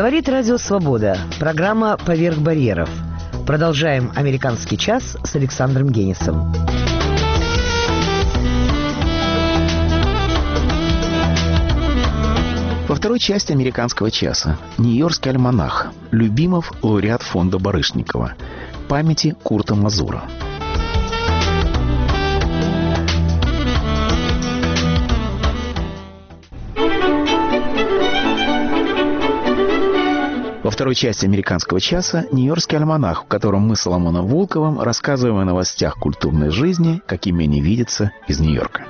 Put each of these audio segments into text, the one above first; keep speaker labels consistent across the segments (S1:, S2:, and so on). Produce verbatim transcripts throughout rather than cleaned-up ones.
S1: Говорит Радио Свобода. Программа «Поверх барьеров». Продолжаем «Американский час» с Александром Генисом.
S2: Во второй части «Американского часа» Нью-Йоркский альманах. Любимов лауреат фонда Барышникова. Памяти Курта Мазура. Во второй части «Американского часа» Нью-Йоркский альманах, в котором мы с Соломоном Волковым рассказываем о новостях культурной жизни, какими они видятся из Нью-Йорка.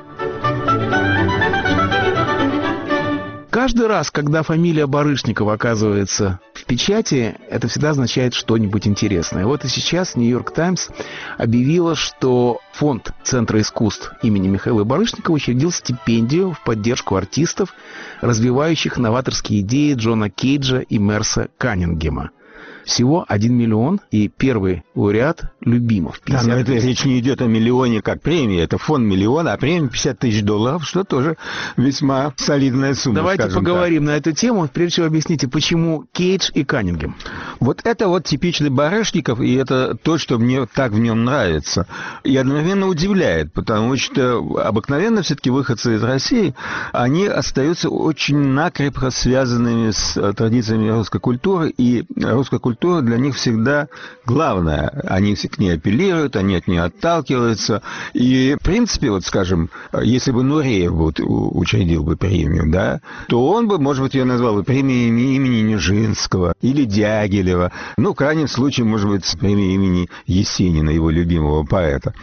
S2: Каждый раз, когда фамилия Барышникова оказывается в печати, это всегда означает что-нибудь интересное. Вот и сейчас «Нью-Йорк Таймс» объявила, что фонд Центра искусств имени Михаила Барышникова учредил стипендию в поддержку артистов, развивающих новаторские идеи Джона Кейджа и Мерса Каннингема. Всего один миллион, и первый лауреат Любимов.
S3: Да, но это речь не идет о миллионе как премии, это фонд миллиона, а премия пятьдесят тысяч долларов, что тоже весьма солидная сумма.
S2: Давайте поговорим так на эту тему. Прежде всего объясните, почему Кейдж и Каннингем.
S3: Вот это вот типичный Барышников, и это то, что мне так в нем нравится. И одновременно удивляет, потому что обыкновенно все-таки выходцы из России, они остаются очень накрепко связанными с традициями русской культуры, и русская культура Культура для них всегда главная. Они к ней апеллируют, они от нее отталкиваются. И, в принципе, вот, скажем, если бы Нуреев вот учредил бы премию, да, то он бы, может быть, ее назвал бы премией имени Нижинского или Дягилева. Ну, в крайнем случае, может быть, премией имени Есенина, его любимого поэта.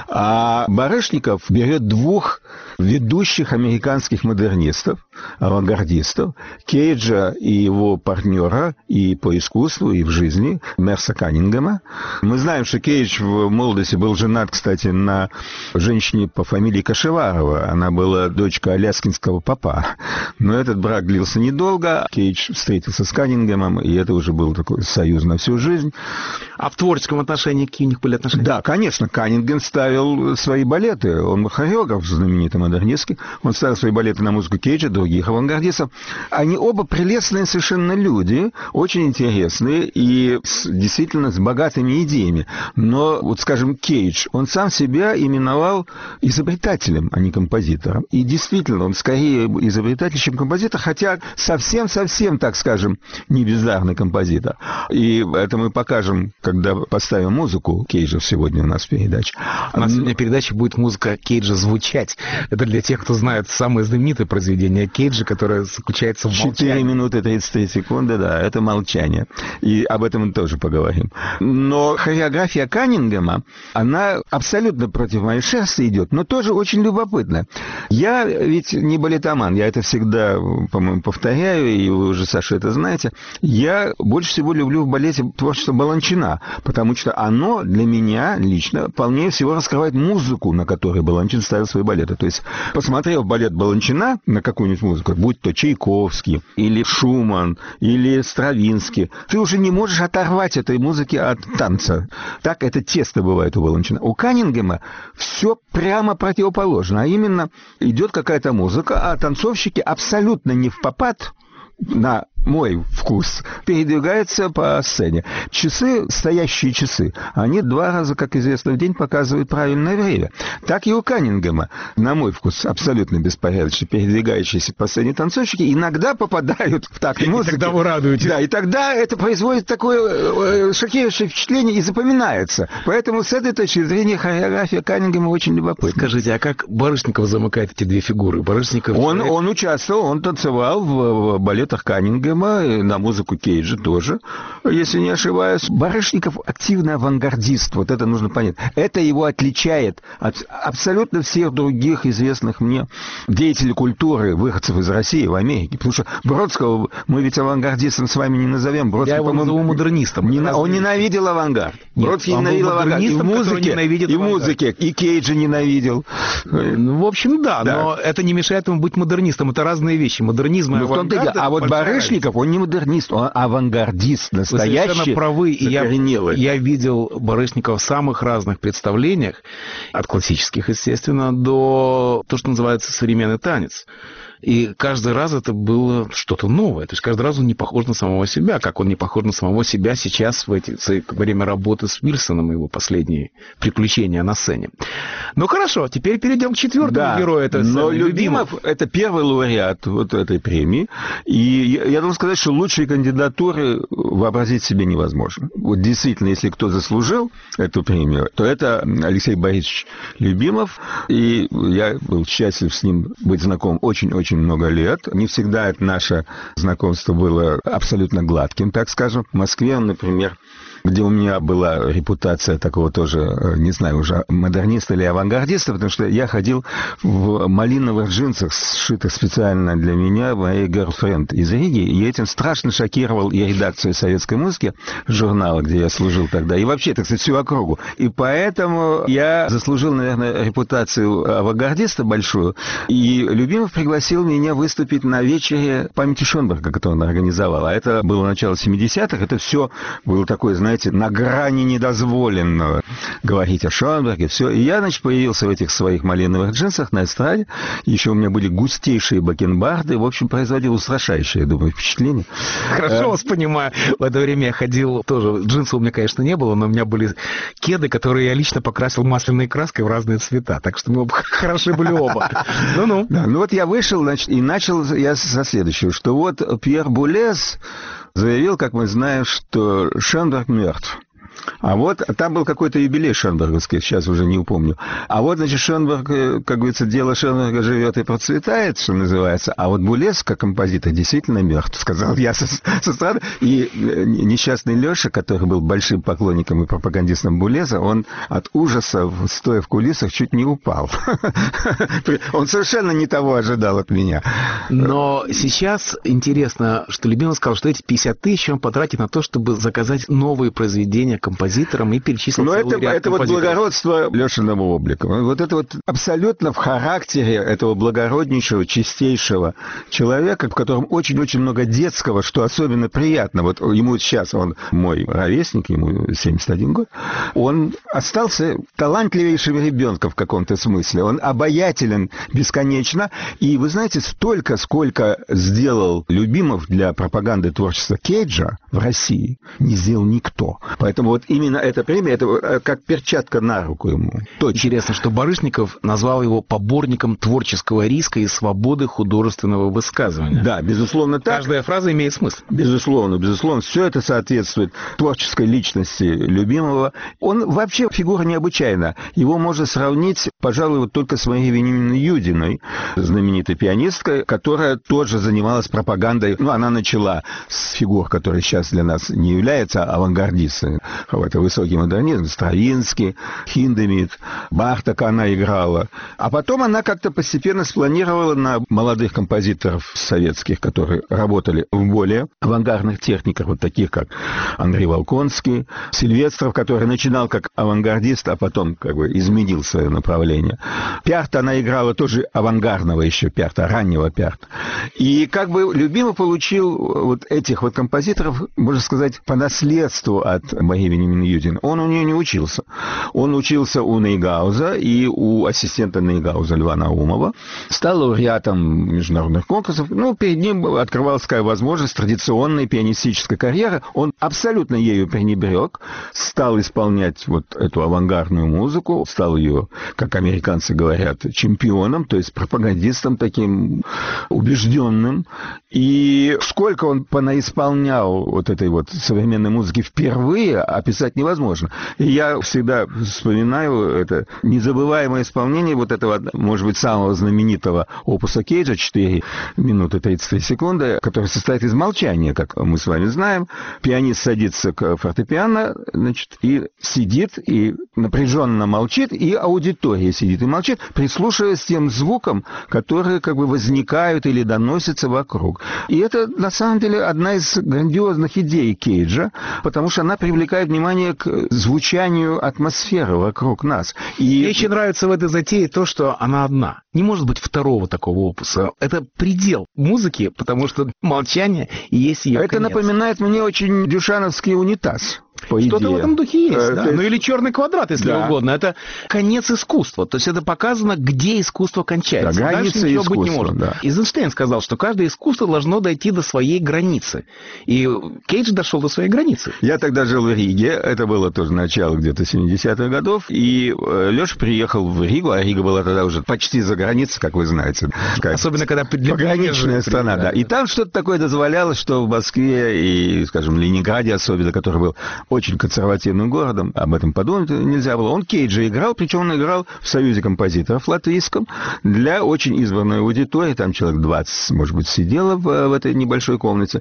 S3: А Барышников берет двух ведущих американских модернистов, авангардистов, Кейджа и его партнера и по искусству, и в жизни, Мерса Каннингема. Мы знаем, что Кейдж в молодости был женат, кстати, на женщине по фамилии Кашеварова. Она была дочка аляскинского попа. Но этот брак длился недолго. Кейдж встретился с Каннингемом, и это уже был такой союз на всю жизнь.
S2: А в творческом отношении какие у них были отношения?
S3: Да, конечно. Каннингем ставил свои балеты. Он хореограф знаменитый модернистский. Он ставил свои балеты на музыку Кейджа, других авангардистов. Они оба прелестные совершенно люди, очень интересные и с, действительно с богатыми идеями. Но, вот скажем, Кейдж, он сам себя именовал изобретателем, а не композитором. И действительно, он скорее изобретатель, чем композитор, хотя совсем-совсем, так скажем, не бездарный композитор. И это мы покажем, когда поставим музыку Кейджа сегодня у нас в передаче.
S2: У нас сегодня в передаче будет музыка Кейджа звучать. Это для тех, кто знает самое знаменитое произведение Кейджа, которое заключается в молчании.
S3: четыре минуты тридцать три секунды, да, это молчание. И об этом мы тоже поговорим. Но хореография Каннингема, она абсолютно против моей шерсти идет, но тоже очень любопытна. Я ведь не балетоман, я это всегда, по-моему, повторяю, и вы уже, Саша, это знаете. Я больше всего люблю в балете творчество Баланчина, потому что оно для меня лично полнее всего раскрывает музыку, на которой Баланчин ставил свои балеты. То есть, посмотрев балет Баланчина на какую-нибудь музыку, будь то Чайковский, или Шуман, или Стравинский, ты уже не можешь оторвать этой музыки от танца. Так это тесто бывает у Баланчина. У Каннингема все прямо противоположно. А именно, идет какая-то музыка, а танцовщики абсолютно не впопад, на мой вкус, передвигается по сцене. Часы, стоящие часы, они два раза, как известно, в день показывают правильное время. Так и у Каннингема, на мой вкус, абсолютно беспорядочно передвигающиеся по сцене танцовщики иногда попадают в такт музыки.
S2: И тогда вы радуетесь.
S3: Да, и тогда это производит такое шокирующее впечатление и запоминается. Поэтому с этой точки зрения хореография Каннингема очень любопытна.
S2: Скажите, а как Барышников замыкает эти две фигуры? Барышников...
S3: Он, он участвовал, он танцевал в, в балетах Каннингема, на музыку Кейджа тоже, если не ошибаюсь. Барышников активный авангардист, вот это нужно понять. Это его отличает от абсолютно всех других известных мне деятелей культуры, выходцев из России в Америке. Потому что Бродского мы ведь авангардистом с вами не назовем. Бродский,
S2: Я его назову модернистом.
S3: Не, он ненавидел авангард.
S2: Нет,
S3: Бродский ненавидел авангард. И в музыке, и в музыке, и Кейджа ненавидел.
S2: Ну, в общем, да, да, но это не мешает ему быть модернистом. Это разные вещи. Модернизм и авангард.
S3: А вот Барышников, он не модернист, он авангардист, настоящий. Вы
S2: совершенно правы. И я, я видел Барышникова в самых разных представлениях, от классических, естественно, до того, что называется современный танец. И каждый раз это было что-то новое. То есть каждый раз он не похож на самого себя, как он не похож на самого себя сейчас в эти, во время работы с Уилсоном, его последние приключения на сцене. Ну хорошо, теперь перейдем к четвертому
S3: да,
S2: герою этой сцены.
S3: Но Любимов – это первый лауреат вот этой премии. И я, я должен сказать, что лучшие кандидатуры вообразить себе невозможно. Вот действительно, если кто заслужил эту премию, то это Алексей Борисович Любимов. И я был счастлив с ним быть знаком очень-очень много лет. Не всегда это наше знакомство было абсолютно гладким, так скажем. В Москве он, например, где у меня была репутация такого тоже, не знаю, уже модерниста или авангардиста, потому что я ходил в малиновых джинсах, сшитых специально для меня, моей girlfriend из Риги, и этим страшно шокировал и редакцию советской музыки, журнала, где я служил тогда, и вообще, так сказать, всю округу. И поэтому я заслужил, наверное, репутацию авангардиста большую, и Любимов пригласил меня выступить на вечере памяти Шонберга, который он организовал. А это было начало семидесятых, это все было такое, знаете, на грани недозволенного говорить о Шонберге, все. И я, значит, появился в этих своих малиновых джинсах на эстраде. Еще у меня были густейшие бакенбарды. В общем, производил устрашающее, я думаю, впечатление.
S2: Хорошо вас понимаю. В это время я ходил тоже. Джинсов у меня, конечно, не было, но у меня были кеды, которые я лично покрасил масляной краской в разные цвета. Так что мы хороши были оба. Ну-ну.
S3: Да, ну вот я вышел, значит, и начал я со следующего, что вот Пьер Булез заявил, как мы знаем, что Шонберг мертв. А вот там был какой-то юбилей шонберговский, сейчас уже не упомню. А вот, значит, Шонберг, как говорится, дело Шонберга живет и процветает, что называется. А вот Булез, как композитор, действительно мертв, сказал я со, со стороны. И несчастный Леша, который был большим поклонником и пропагандистом Булеза, он от ужаса, стоя в кулисах, чуть не упал. Он совершенно не того ожидал от меня.
S2: Но сейчас интересно, что Любимов сказал, что эти пятьдесят тысяч он потратит на то, чтобы заказать новые произведения композитором и перечислил
S3: Но
S2: целый
S3: это,
S2: ряд
S3: это вот благородство Лешиного облика. Вот это вот абсолютно в характере этого благороднейшего, чистейшего человека, в котором очень-очень много детского, что особенно приятно. Вот ему сейчас, он мой ровесник, ему семьдесят один год, он остался талантливейшим ребенком в каком-то смысле. Он обаятелен бесконечно. И вы знаете, столько, сколько сделал Любимов для пропаганды творчества Кейджа в России, не сделал никто. Поэтому вот именно эта премия, это как перчатка на руку ему.
S2: Точно. Интересно, что Барышников назвал его поборником творческого риска и свободы художественного высказывания.
S3: Да, безусловно так.
S2: Каждая фраза имеет смысл.
S3: Безусловно, безусловно. Все это соответствует творческой личности Любимова. Он вообще фигура необычайная. Его можно сравнить, пожалуй, вот только с Марией Вениаминовной Юдиной, знаменитой пианисткой, которая тоже занималась пропагандой. Ну, она начала с фигур, которые сейчас для нас не являются авангардистами. Это высокий модернизм, Стравинский, Хиндемит, Барток она играла. А потом она как-то постепенно спланировала на молодых композиторов советских, которые работали в более авангардных техниках, вот таких как Андрей Волконский, Сильвестров, который начинал как авангардист, а потом как бы изменил свое направление. Пиарта она играла тоже авангардного еще Пиарта, раннего Пиарта. И как бы Любимов получил вот этих вот композиторов, можно сказать, по наследству от Марии Вениаминовны Юдиной. Он у нее не учился. Он учился у Нейгауза и у ассистента Нейгауза Льва Наумова. Стал лауреатом международных конкурсов. Ну, перед ним открывалась такая возможность традиционной пианистической карьеры. Он абсолютно ею пренебрег. Стал исполнять вот эту авангардную музыку. Стал ее, как американцы говорят, чемпионом, то есть пропагандистом таким убежденным. И сколько он понаисполнял вот этой вот современной музыки впервые, описать невозможно. И я всегда вспоминаю это незабываемое исполнение вот этого, может быть, самого знаменитого опуса Кейджа, четыре минуты тридцать три секунды, который состоит из молчания, как мы с вами знаем. Пианист садится к фортепиано, значит, и сидит, и напряженно молчит, и аудитория сидит и молчит, прислушиваясь к тем звукам, которые как бы возникают или доносятся вокруг. И это, на самом деле, одна из грандиозных идей Кейджа, потому что она привлекает внимание к звучанию атмосферы вокруг нас. И...
S2: Мне очень нравится в этой затее то, что она одна. Не может быть второго такого опуса. Это предел музыки, потому что молчание и есть ее
S3: Это
S2: конец.
S3: Напоминает мне очень дюшановский унитаз. По
S2: Что-то
S3: идее.
S2: в этом духе есть,
S3: Э,
S2: да.
S3: то есть-
S2: Ну или черный квадрат, если
S3: Да.
S2: угодно. Это конец искусства. То есть это показано, где искусство кончается.
S3: Да,
S2: Дальше
S3: граница
S2: ничего быть не
S3: искусства,
S2: может.
S3: да.
S2: Эйзенштейн сказал, что каждое искусство должно дойти до своей границы. И Кейдж дошел до своей границы.
S3: Я тогда жил в Риге, это было тоже начало где-то семидесятых годов, и э, Леша приехал в Ригу, а Рига была тогда уже почти за границей, как вы знаете. Как
S2: Особенно, когда для
S3: пограничная страна, да. И там что-то такое дозволялось, что в Москве и, скажем, Ленинграде особенно, который был очень консервативным городом, об этом подумать нельзя было. Он Кейджа играл, причем он играл в Союзе композиторов латвийском для очень избранной аудитории, там человек двадцать, может быть, сидело в, в этой небольшой комнате.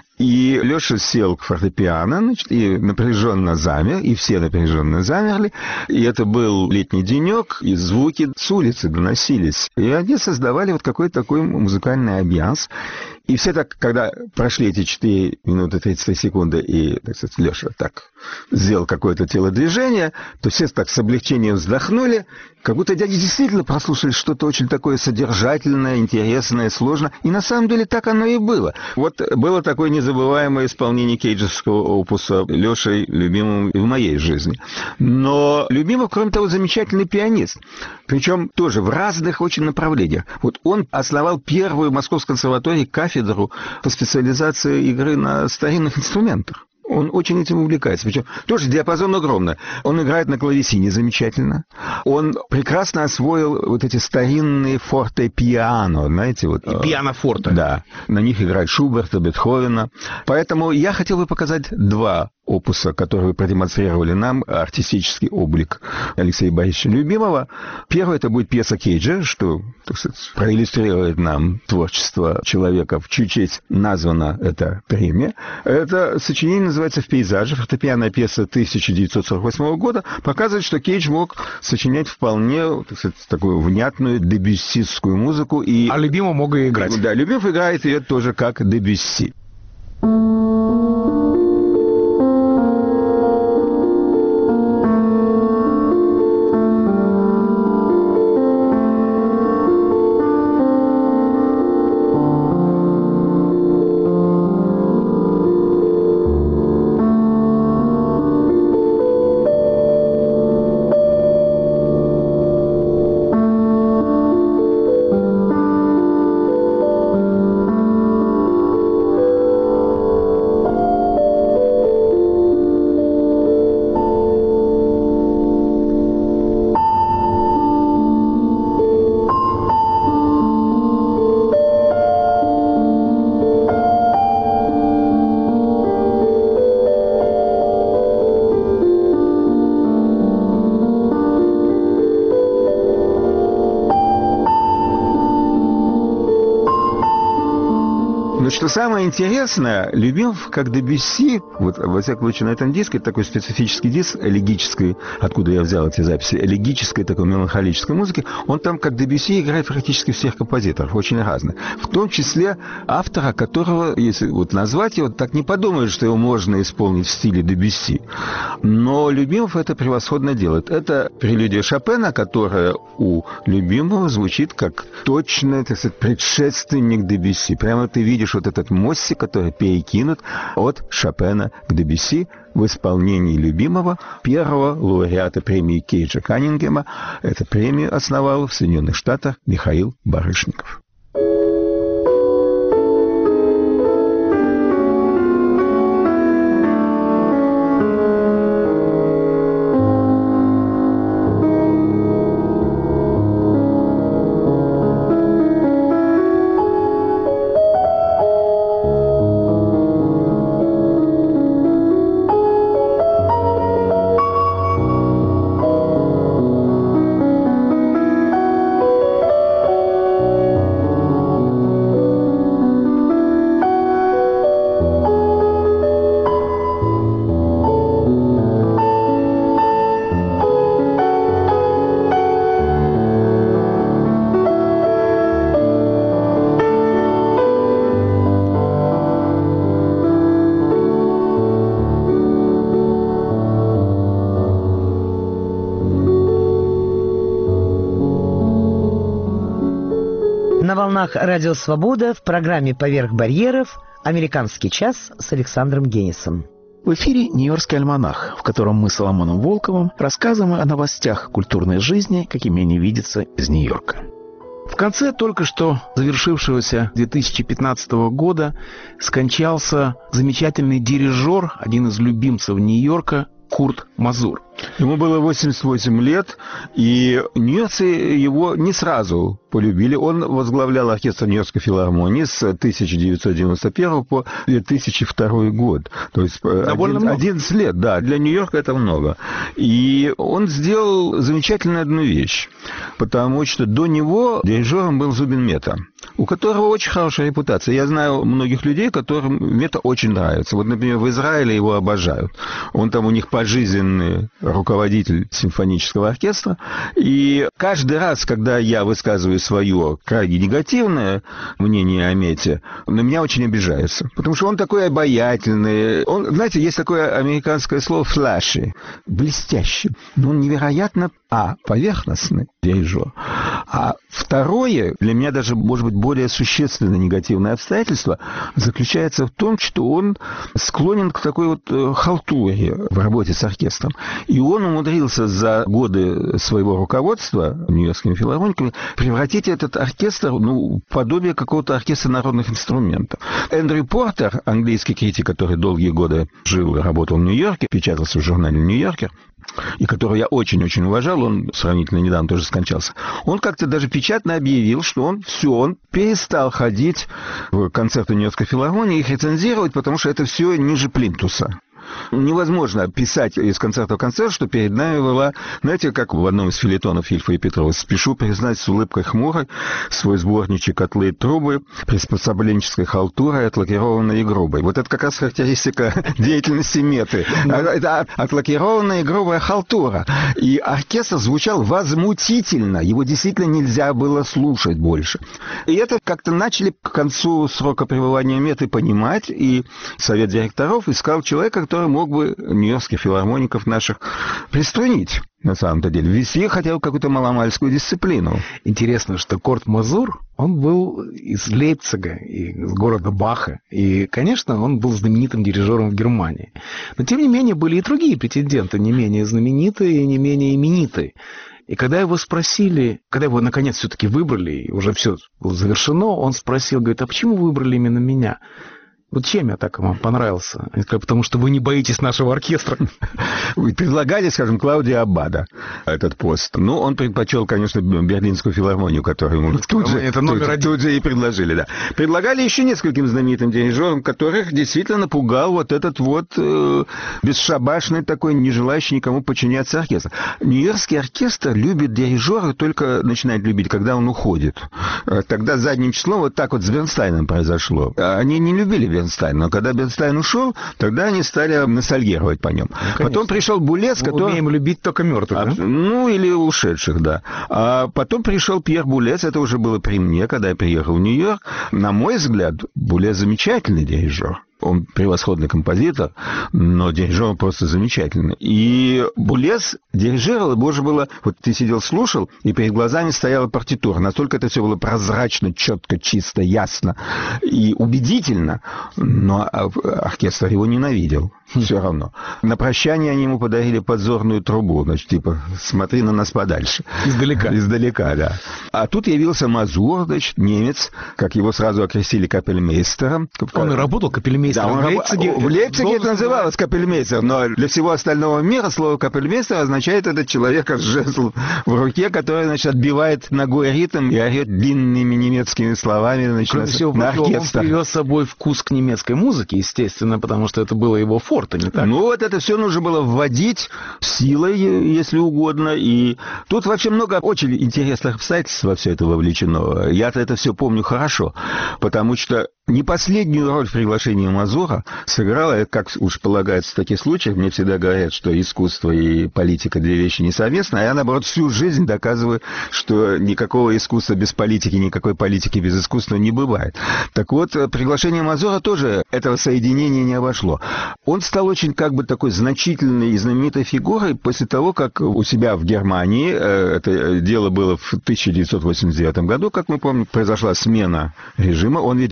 S3: И Леша сел к фортепиано, значит, и напряженно замер, и все напряженно замерли. И это был летний денек, и звуки с улицы доносились. И они создавали вот какой-то такой музыкальный амбианс. И все так, когда прошли эти четыре минуты тридцать три секунды, и, так сказать, Леша так сделал какое-то телодвижение, то все так с облегчением вздохнули, как будто дяди действительно прослушали что-то очень такое содержательное, интересное, сложное. И на самом деле так оно и было. Вот было такое незабываемое исполнение кейджевского опуса Лешей любимым и в моей жизни. Но Любимов, кроме того, замечательный пианист. Причем тоже в разных очень направлениях. Вот он основал первую в Московской консерватории кафедру по специализации игры на старинных инструментах. Он очень этим увлекается. Причем тоже диапазон огромный. Он играет на клавесине замечательно. Он прекрасно освоил вот эти старинные форте-пиано, знаете, вот.
S2: И пиано-форте.
S3: Да. На них играет Шуберта, Бетховена. Поэтому я хотел бы показать два опуса, которые продемонстрировали нам артистический облик Алексея Борисовича Любимова. Первое — это будет пьеса Кейджа, что, так сказать, проиллюстрирует нам творчество человека, в чью честь названа эта премия. Это сочинение называется «В пейзаже». Фортепианная пьеса тысяча девятьсот сорок восьмого года показывает, что Кейдж мог сочинять вполне, так сказать, такую внятную дебюссистскую музыку. И...
S2: А Любимов мог и играть.
S3: Да, Любимов играет ее тоже как Дебюсси. Что самое интересное, Любимов, как Дебюсси, вот, во всяком случае, на этом диске, такой специфический диск, элегический, откуда я взял эти записи, элегической, такой меланхолической музыки, он там, как Дебюсси, играет практически всех композиторов, очень разных. В том числе автора, которого, если вот назвать его, так не подумаешь, что его можно исполнить в стиле Дебюсси. Но Любимов это превосходно делает. Это прелюдия Шопена, которая у Любимова звучит как точный, так сказать, предшественник Дебюсси. Прямо ты видишь вот этот мостик, который перекинут от Шопена к Дебюсси в исполнении Любимова, первого лауреата премии Кейджа Каннингема. Эту премию основал в Соединенных Штатах Михаил Барышников.
S1: На волнах «Радио Свобода» в программе «Поверх барьеров» «Американский час» с Александром Генисом.
S2: В эфире «Нью-Йоркский альманах», в котором мы с Соломоном Волковым рассказываем о новостях культурной жизни, какими они видятся из Нью-Йорка. В конце только что завершившегося две тысячи пятнадцатого года скончался замечательный дирижер, один из любимцев Нью-Йорка, Курт Мазур.
S3: Ему было восемьдесят восемь лет, и нью-йоркцы его не сразу полюбили. Он возглавлял оркестр Нью-Йоркской филармонии с тысяча девятьсот девяносто первого по две тысячи второй год. То есть одиннадцать лет, да, для Нью-Йорка это много. И он сделал замечательную одну вещь, потому что до него дирижером был Зубин Мета, у которого очень хорошая репутация. Я знаю многих людей, которым Мета очень нравится. Вот, например, в Израиле его обожают. Он там у них пожизненный руководитель симфонического оркестра. И каждый раз, когда я высказываю свое крайне негативное мнение о Мете, на меня очень обижаются. Потому что он такой обаятельный. Он, знаете, есть такое американское слово «флаши». Блестящий. Но он невероятно, а, поверхностный дирижер. А второе, для меня даже, может быть, более существенное негативное обстоятельство заключается в том, что он склонен к такой вот халтуре в работе с оркестром. И он умудрился за годы своего руководства Нью-Йоркскими филармониками превратить этот оркестр, ну, в подобие какого-то оркестра народных инструментов. Эндрю Портер, английский критик, который долгие годы жил и работал в Нью-Йорке, печатался в журнале «Нью-Йоркер», и которого я очень-очень уважал, он сравнительно недавно тоже скончался, он как-то даже печатно объявил, что он все, он перестал ходить в концерты Нью-Йоркской филармонии и их рецензировать, потому что это все ниже плинтуса. Невозможно писать из концерта в концерт, что перед нами была, знаете, как в одном из фельетонов Ильфа и Петрова: «Спешу признать с улыбкой хмурой свой сборничек «Котлы и трубы», приспособленческой халтурой, отлакированной и грубой». Вот это как раз характеристика деятельности Меты. Это отлакированная и грубая халтура. И оркестр звучал возмутительно. Его действительно нельзя было слушать больше. И это как-то начали к концу срока пребывания Меты понимать, и совет директоров искал человека, который мог бы нью-йоркских филармоников наших приструнить, на самом-то деле, ввести хотя бы какую-то маломальскую дисциплину.
S2: Интересно, что Курт Мазур, он был из Лейпцига, из города Баха, и, конечно, он был знаменитым дирижером в Германии. Но, тем не менее, были и другие претенденты, не менее знаменитые и не менее именитые. И когда его спросили, когда его, наконец, все-таки выбрали, и уже все было завершено, он спросил, говорит, а почему вы выбрали именно меня? Вот чем я так вам понравился? Они сказали, потому что вы не боитесь нашего оркестра.
S3: Вы предлагали, скажем, Клаудио Аббадо этот пост. Ну, он предпочел, конечно, Берлинскую филармонию, которую ему тут же, это номер тут, один. тут же и предложили. Да. Предлагали еще нескольким знаменитым дирижерам, которых действительно напугал вот этот вот э, бесшабашный такой, не желающий никому подчиняться оркестр. Нью-Йоркский оркестр любит дирижера, только начинает любить, когда он уходит. Тогда задним числом вот так вот с Бернстайном произошло. Они не любили Бернстайна. Но когда Бернстайн ушел, тогда они стали ностальгировать по нем. Ну, потом пришел Булец,
S2: Мы
S3: который...
S2: умеем любить только мертвых, а, да?
S3: Ну, или ушедших, да. А потом пришел Пьер Булец, это уже было при мне, когда я приехал в Нью-Йорк. На мой взгляд, Булец замечательный дирижер. Он превосходный композитор, но дирижер просто замечательный. И Булец дирижировал, и, боже, было... Вот ты сидел, слушал, и перед глазами стояла партитура. Настолько это все было прозрачно, четко, чисто, ясно и убедительно. Но оркестр его ненавидел. Все равно. На прощание они ему подарили подзорную трубу. Значит, типа, смотри на нас подальше.
S2: Издалека.
S3: Издалека, да. А тут явился Мазур, значит, немец, как его сразу окрестили капельмейстером.
S2: Он и работал капельмейстером.
S3: Да,
S2: в Лейпциге.
S3: В Лейпциге это называлось капельмейстер, но для всего остального мира слово капельмейстер означает этот человек с жезлом в руке, который, значит, отбивает ногой ритм и орет длинными немецкими словами, значит,
S2: Кроме
S3: на,
S2: всего
S3: на
S2: прочего,
S3: оркестр.
S2: Он привез с собой вкус к немецкой музыке, естественно, потому что это было его форте, не так?
S3: Ну, вот это все нужно было вводить силой, если угодно, и тут вообще много очень интересных обстоятельств во все это вовлечено. Я-то это все помню хорошо, потому что не последнюю роль в приглашении Мазура сыграла, как уж полагается в таких случаях, мне всегда говорят, что искусство и политика две вещи несовместны, а я, наоборот, всю жизнь доказываю, что никакого искусства без политики, никакой политики без искусства не бывает. Так вот, приглашение Мазура тоже этого соединения не обошло. Он стал очень как бы такой значительной и знаменитой фигурой после того, как у себя в Германии, это дело было в тысяча девятьсот восемьдесят девятом году, как мы помним, произошла смена режима, он ведь работал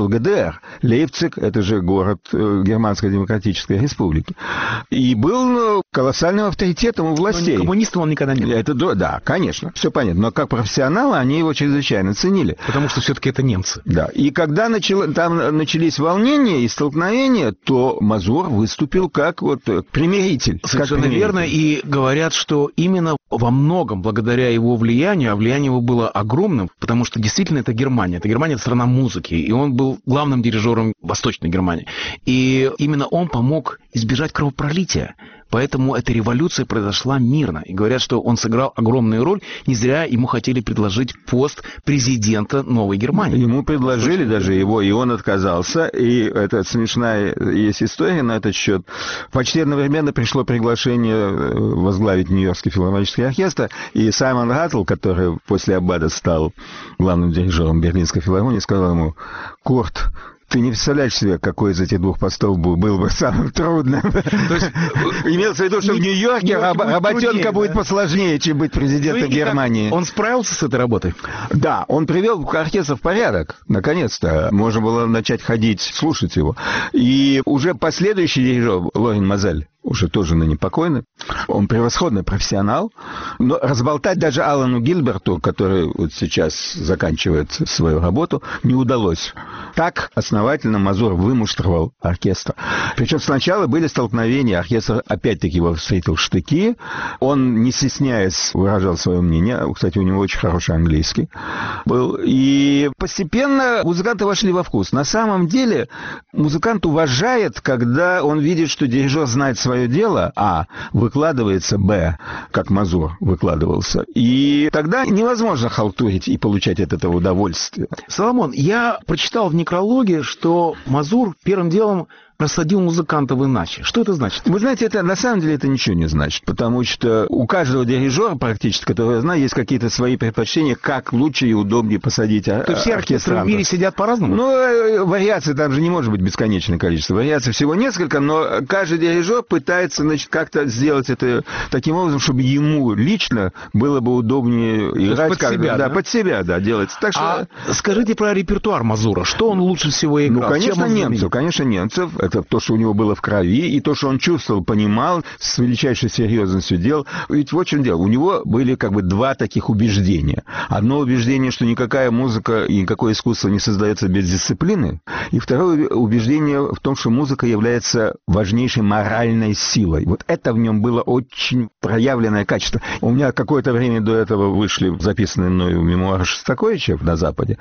S3: ЛГДР. Лейпциг – это же город Германской Демократической Республики. И был колоссальным авторитетом у властей.
S2: Но коммунистом он никогда не был.
S3: Это, да, конечно, все понятно. Но как профессионалы они его чрезвычайно ценили.
S2: Потому что все-таки это немцы.
S3: Да. И когда начало, там начались волнения и столкновения, то Мазур выступил как вот примиритель.
S2: Совершенно
S3: как
S2: верно. И говорят, что именно во многом благодаря его влиянию, а влияние его было огромным, потому что действительно это Германия. Это Германия – это страна музыки. И он был главным дирижером Восточной Германии. И именно он помог избежать кровопролития. Поэтому эта революция произошла мирно. И говорят, что он сыграл огромную роль. Не зря ему хотели предложить пост президента Новой Германии.
S3: Ему предложили даже его, и он отказался. И это смешная есть история на этот счет. Почти одновременно пришло приглашение возглавить Нью-Йоркский филармонический оркестр. И Саймон Раттл, который после Аббада стал главным дирижером Берлинской филармонии, сказал ему: «Курт, ты не представляешь себе, какой из этих двух постов был, был бы самым трудным». То есть имелся в виду, что в Нью-Йорке работенка будет посложнее, чем быть президентом Германии.
S2: Он справился с этой работой?
S3: Да, он привел оркестр в порядок, наконец-то. Можно было начать ходить, слушать его. И уже последующий дирижер, Лорен Мазель, уже тоже ныне покойный, он превосходный профессионал, но разболтать даже Алану Гильберту, который вот сейчас заканчивает свою работу, не удалось. Так основательно Мазур вымуштровал оркестр. Причем сначала были столкновения, оркестр опять-таки его встретил в штыки, он, не стесняясь, выражал свое мнение, кстати, у него очень хороший английский был, и постепенно музыканты вошли во вкус. На самом деле музыкант уважает, когда он видит, что дирижер знает свое дело, а, выкладывается, б, как Мазур выкладывался. И тогда невозможно халтурить и получать от этого удовольствие.
S2: Соломон, я прочитал в некрологе, что Мазур первым делом рассадил музыкантов иначе. Что это значит?
S3: Вы знаете, это на самом деле это ничего не значит, потому что у каждого дирижера практически, который я знаю, есть какие-то свои предпочтения, как лучше и удобнее посадить оркестранта.
S2: То есть все оркестры в мире сидят по-разному?
S3: Ну, вариаций там же не может быть бесконечное количество. Вариаций всего несколько, но каждый дирижер пытается, значит, как-то сделать это таким образом, чтобы ему лично было бы удобнее играть.
S2: Под
S3: как,
S2: себя,
S3: да,
S2: да?
S3: под себя, да, делать. Так что...
S2: А скажите про репертуар Мазура. Что он лучше всего играл?
S3: Ну, конечно, немцев. Конечно, немцев. Это то, что у него было в крови, и то, что он чувствовал, понимал, с величайшей серьезностью делал. Ведь вот в чем дело. У него были как бы два таких убеждения. Одно убеждение, что никакая музыка и никакое искусство не создается без дисциплины. И второе убеждение в том, что музыка является важнейшей моральной силой. Вот это в нем было очень проявленное качество. У меня какое-то время до этого вышли записанные мною мемуары Шостаковича на Западе.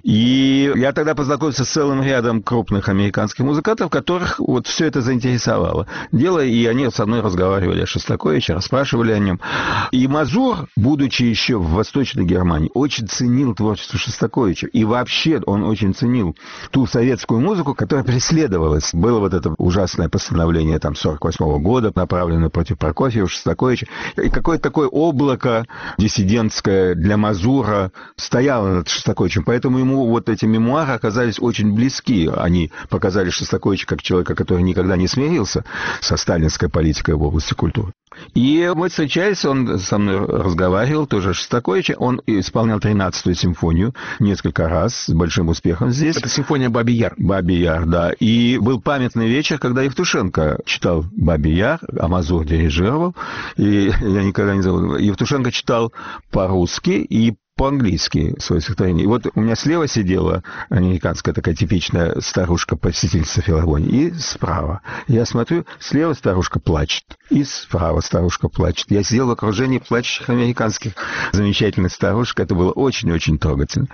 S3: И я тогда познакомился с целым рядом крупных американских музыкантов, которых вот все это заинтересовало. Дело, и они со мной разговаривали о Шостаковиче, расспрашивали о нем. И Мазур, будучи еще в Восточной Германии, очень ценил творчество Шостаковича. И вообще он очень ценил ту советскую музыку, которая преследовалась. Было вот это ужасное постановление там сорок восьмого года, направленное против Прокофьева, Шостаковича. И какое-то такое облако диссидентское для Мазура стояло над Шостаковичем. Поэтому ему вот эти мемуары оказались очень близки. Они показали Шостаковича как человека, который никогда не смирился со сталинской политикой в области культуры. И мы встречались, он со мной разговаривал, тоже Шостаковича. Он исполнял тринадцатую симфонию несколько раз с большим успехом здесь.
S2: Это симфония «Бабий Яр».
S3: «Бабий Яр», да. И был памятный вечер, когда Евтушенко читал «Бабий Яр», а Мазур дирижировал. И я никогда не забуду. Евтушенко читал по-русски и по-английски свое стихотворение. И вот у меня слева сидела американская такая типичная старушка-посетительница филармонии, и справа. Я смотрю, слева старушка плачет, и справа старушка плачет. Я сидел в окружении плачущих американских замечательных старушек. Это было очень-очень трогательно.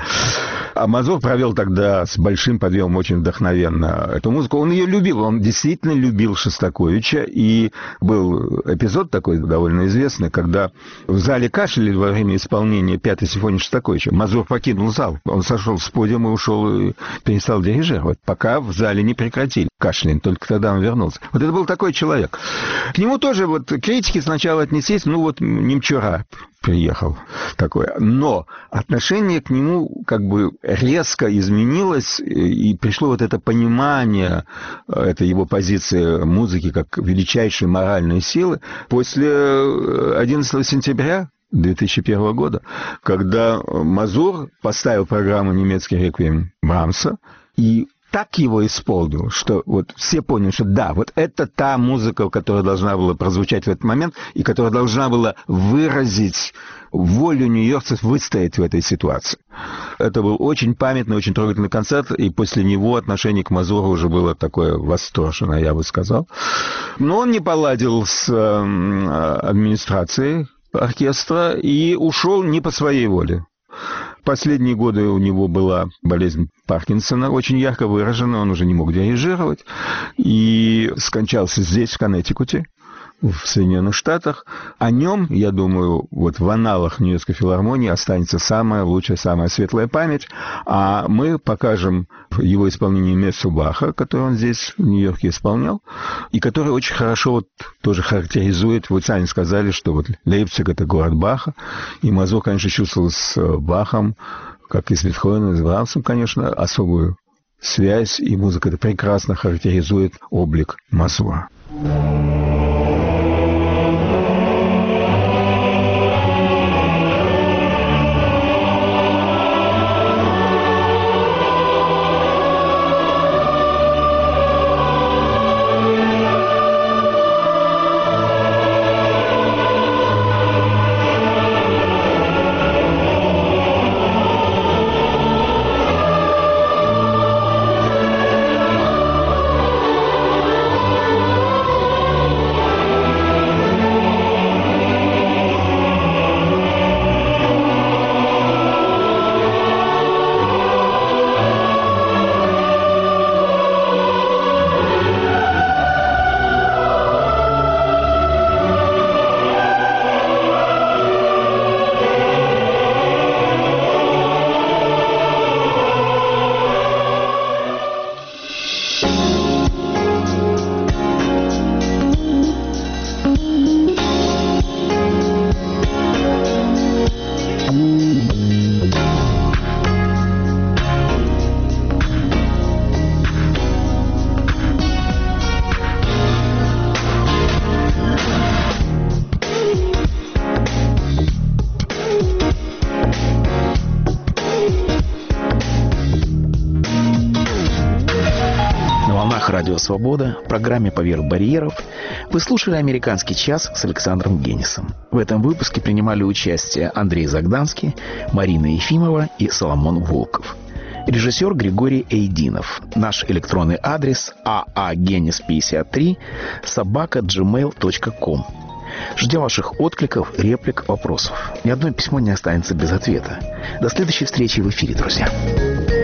S3: А Мазур провел тогда с большим подъемом очень вдохновенно эту музыку. Он ее любил, он действительно любил Шостаковича. И был эпизод такой довольно известный, когда в зале кашляли во время исполнения пятой симфонии Шостаковича. Мазур покинул зал. Он сошел с подиума и ушел, и перестал дирижировать, пока в зале не прекратили кашлянь. Только тогда он вернулся. Вот это был такой человек. К нему тоже вот критики сначала отнеслись, ну вот немчура приехал такое. Но отношение к нему как бы резко изменилось, и пришло вот это понимание, это его позиции музыки как величайшей моральной силы после одиннадцатого сентября две тысячи первого года, когда Мазур поставил программу «Немецкий реквием» Брамса, и так его исполнил, что вот все поняли, что да, вот это та музыка, которая должна была прозвучать в этот момент и которая должна была выразить волю нью-йоркцев выстоять в этой ситуации. Это был очень памятный, очень трогательный концерт, и после него отношение к Мазуру уже было такое восторженное, я бы сказал. Но он не поладил с э, администрацией оркестра и ушел не по своей воле. Последние годы у него была болезнь Паркинсона, очень ярко выражена, он уже не мог дирижировать, и скончался здесь, в Коннектикуте, в Соединенных Штатах. О нем, я думаю, вот в аналах Нью-Йоркской филармонии останется самая лучшая, самая светлая память, а мы покажем его исполнение Мессу Баха, которое он здесь в Нью-Йорке исполнял, и который очень хорошо вот тоже характеризует, вы сами сказали, что вот Лейпциг — это город Баха, и Мазур, конечно, чувствовал с Бахом, как и с Бетховеном, и с Брамсом, конечно, особую связь, и музыка это прекрасно характеризует облик Мазура.
S4: Радио «Свобода», в программе «Поверх барьеров» вы слушали «Американский час» с Александром Генисом. В этом выпуске принимали участие Андрей Загданский, Марина Ефимова и Соломон Волков. Режиссер Григорий Эйдинов. Наш электронный адрес а а генис пятьдесят три собака джимейл точка ком. Ждем ваших откликов, реплик, вопросов. Ни одно письмо не останется без ответа. До следующей встречи в эфире, друзья.